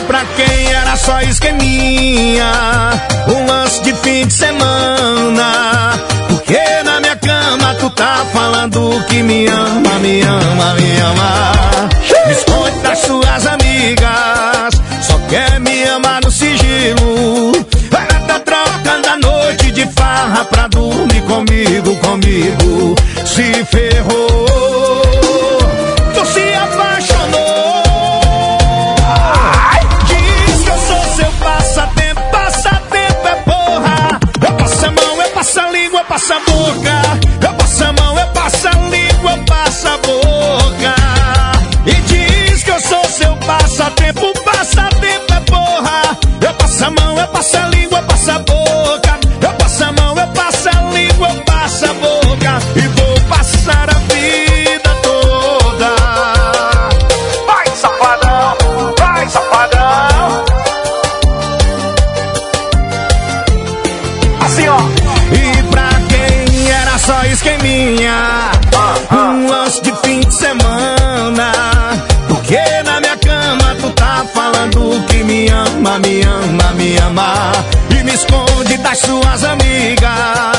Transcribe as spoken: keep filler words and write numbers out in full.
pra quem era só esqueminha, um lance de fim de semana. Porque na minha cama tu tá falando que me ama, me ama, me ama. Me esconde das suas amigas, só quer me amar no sigilo. Ela tá trocando a noite de farra pra dormir comigo, comigo. Se ferrou, tu se apaixonou. Diz que eu sou seu passatempo, passatempo é porra. Eu passo a mão, eu passo a língua, eu passo a boca. Eu passo a mão, eu passo a língua, eu passo a boca. E diz que eu sou seu passatempo, passatempo é porra. Eu passo a mão, eu passo a língua, eu passo a boca. Eu passo a mão, eu passo a língua, eu passo a boca. E vou passar a vida toda. Vai, safadão, vai, safadão. Assim, ó. E pra quem era só esqueminha, um lance de fim de semana. Porque na minha cama tu tá falando que me ama, me ama, me ama. E me esconde das suas amigas,